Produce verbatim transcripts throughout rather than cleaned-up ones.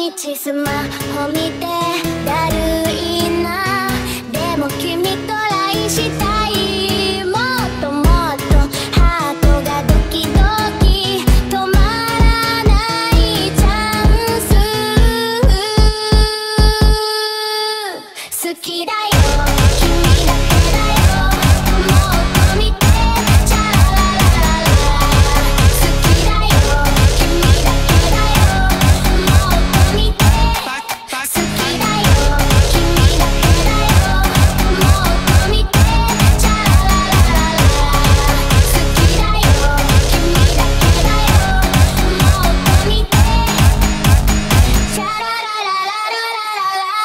日スマホ見てだるいな。でも君と来したい。もっともっとハートがドキドキ止まらないチャンス。好きだよ君だけだよ。もっと見てチャラララララ。好きだよ君だけだよ。もっと見て好きだよ君だけだよ。もっと見てチャラララララ。好きだよ君だけだよ。もっと見てチャララララララララ。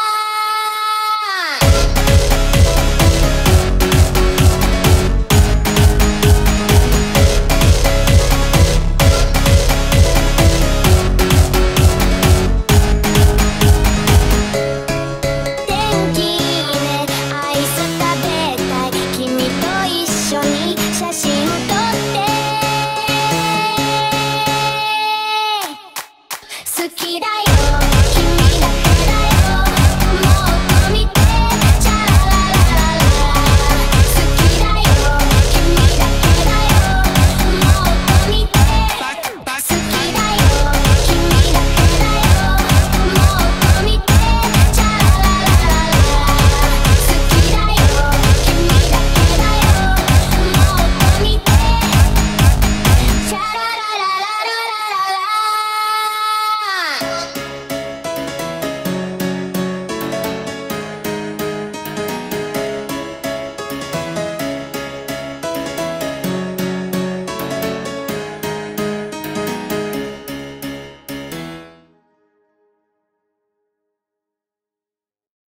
天気いいねアイス食べたい。君と一緒に写真撮って好きだよ